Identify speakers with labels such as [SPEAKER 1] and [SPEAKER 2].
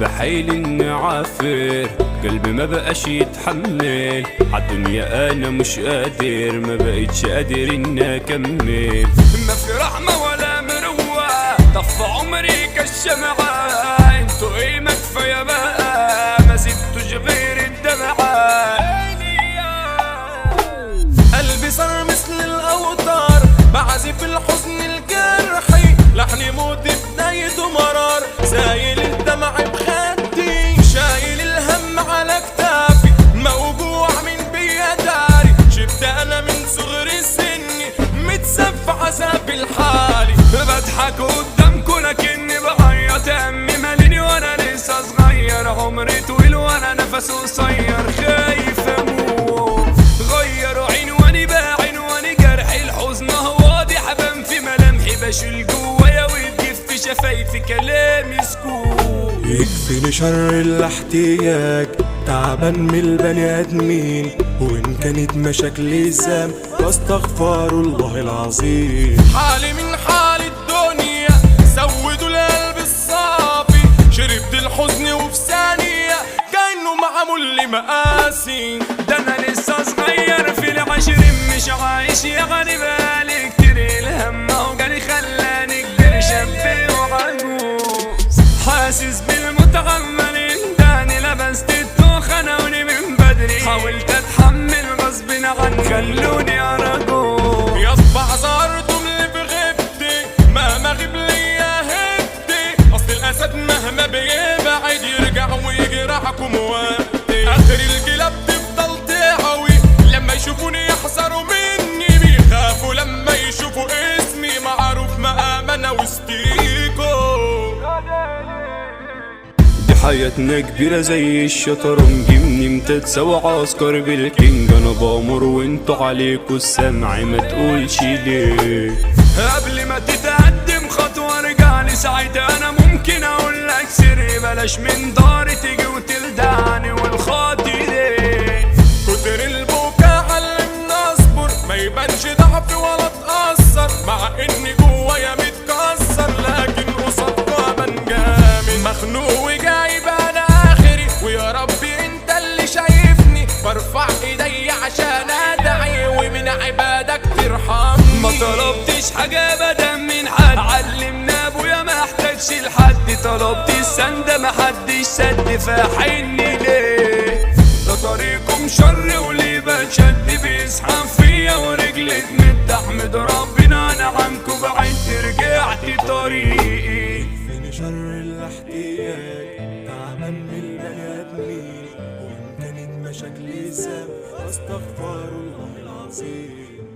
[SPEAKER 1] بحيل اني عافر، قلبي ما بقاش يتحمل عالدنيا، انا مش قادر، ما بقيتش قادر اني اكمل. ما في رحمة ولا مروة، طفى عمري كالشمعة، انتوا ايه ما كفاية بقى، ما سبتوش غير الدمعة.
[SPEAKER 2] قلبي صار مثل الاوتار، بعزف الحزن الجرحي، لحن موت بدايته مرار، سايل الدمع بخدي، شايل الهم على كتافي، موجوع من بيا داري، شفت انا من صغر سني متسف عذاب الحالي، بضحك قدامكوا لكني بعيط، همي ماليني وانا لسه صغير، عمري طويل وانا نفسي قصير، خايف اموت. غيروا عنواني بقى عنواني جرحي، الحزن واضح بان في ملامحي، بشيل جوايا وتجف في شفايفي كلامي سكوت. يكفيني شر الاحتياج، تعبان من البني ادمين، وان كانت مشاكلي ذنب فاستغفر الله العظيم. حالي من حال الدنيا، زودوا القلب الصافي، شربت الحزن وفي ثانية كأنه معمول لي مقاسي.
[SPEAKER 1] ده انا لسه صغير في العشرين، مش عايش يا غني بالي كتير، الهم وجالي خلاني كبير، شاب وعجوز حاسس بالمتغمل، انتاني لبست التوخة ناوني من بدري، حاولت اتحمل غصب عني خلوني ارجوز.
[SPEAKER 2] يا صبح زارتم اللي في غيبتي، مهما غيب ليا هبتي، اصل الاسد مهما بيبعد يرجع ويجرحكم وقتي، اخر الكلاب تفضل تعوي، لما يشوفوني يحذروا مني، بيخافوا لما يشوفوا اسمي معروف مقامنا وسطيكو.
[SPEAKER 1] دي حياتنا كبيرة زي الشطرنج، من امتى تسوى عسكر بالكينج، انا بامر وانتوا عليكوا السمع، ما تقولش ليه. قبل ما تتقدم خطوة ارجعلي، ساعتها انا ممكن اقول لك سري، بلاش من داري تيجي وتلدعني والخاطي ليه.
[SPEAKER 2] كتر البكا علمنا اصبر، ما يبانش ضعفي ولا اتأثر، مع اني جوايا متكسر، لكن قصادكوا ابان جامد، مخنوق وجايب انا اخري، ويا ربي انت اللي شايفني، برفع ايدي عشان ادعي، ومن عبادك ترحمني.
[SPEAKER 1] ما طلبتش حاجة ابدا من حد، علمنا ابويا ما احتاجش لحد، طلبت السند ما حدش سد، فحني ليه. ده طريقكم شر وليه بشد، بيسحب فيا ورجلي تمد، احمد ربنا انا عنكم بعدت رجعت طريقي.
[SPEAKER 2] فين شر الاحتياج، تعبان من البني ادمين، وان كانت مشاكلي ذنب فاستغفر الله العظيم.